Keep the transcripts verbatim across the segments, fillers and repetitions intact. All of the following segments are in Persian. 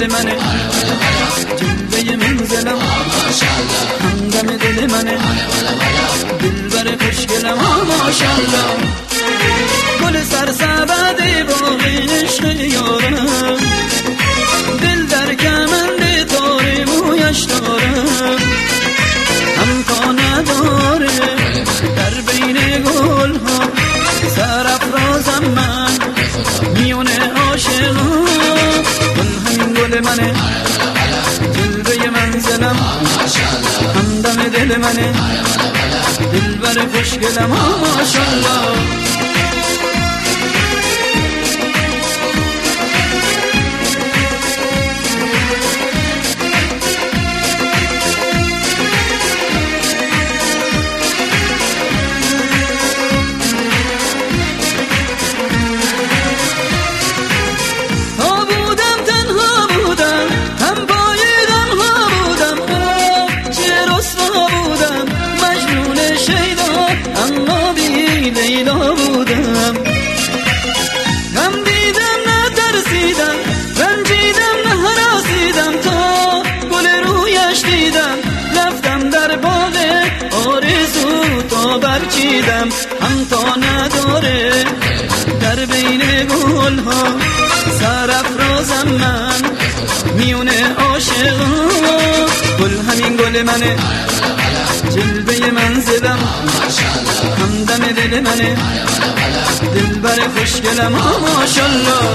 گل منه، جلوه منزلم همدم دل منه، دلبر خوشگلم ماشاءالله. گل سرسبد باغ عشق یارم، دل در کمند تار مویش دارم، هم تا نداره در بین گل ها، سرافرازم من میون عاشقا. گل همین گل منه، جلوه منزلم همدم دل منه، دلبر خوشگلم ماشاءالله. لیلا بودم، هم دیدم نترسیدم، رنجیدم نه هراسیدم، تا گل رویش دیدم رفتم در باغ آرزو تا برچیدم، هم تا نداره در بین گل ها، سرافرازم من میون عاشقا. گل همین گل منه، جلوه منزلم همدم دل منه، دلبر خوشگلم ماشاءالله.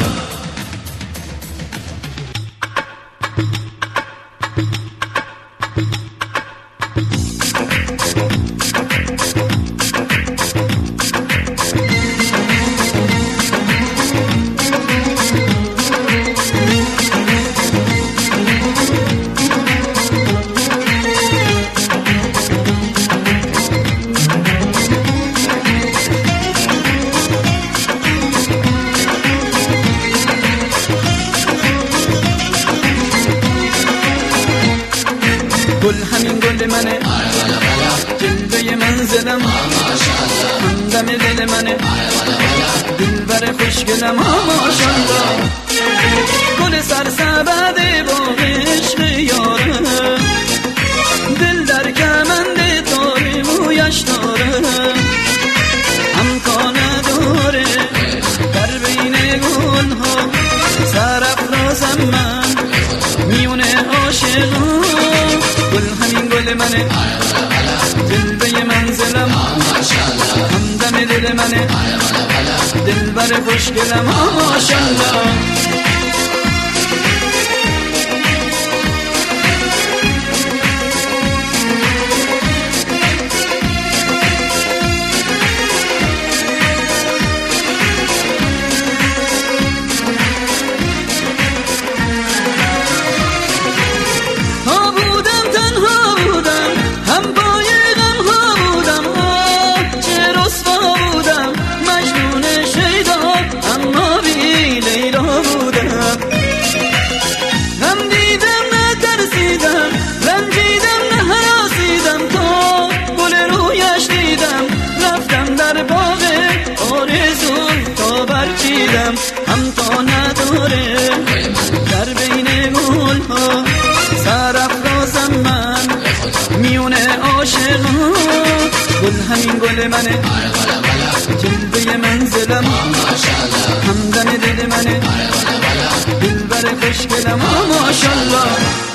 گل همین گل منه، جلوه منزلم همدم دل منه، دلبر خوشگلم ماشاءالله. گل سرسبد باغ عشق یارم، دل در کمند تار مویش دارم، هم تا نداره در بین گل ها، سرافرازم من میون عاشقا. گل همین گل منه، جلوه منزلم همدم دل منه، دلبر خوشگلم ماشاءالله. هم تا نداره در بین گل ها، سرافرازم من میون عاشقا. گل همین گل منه، جلوه منزلم همدم دل منه، دلبر خوشگلم ماشاءالله.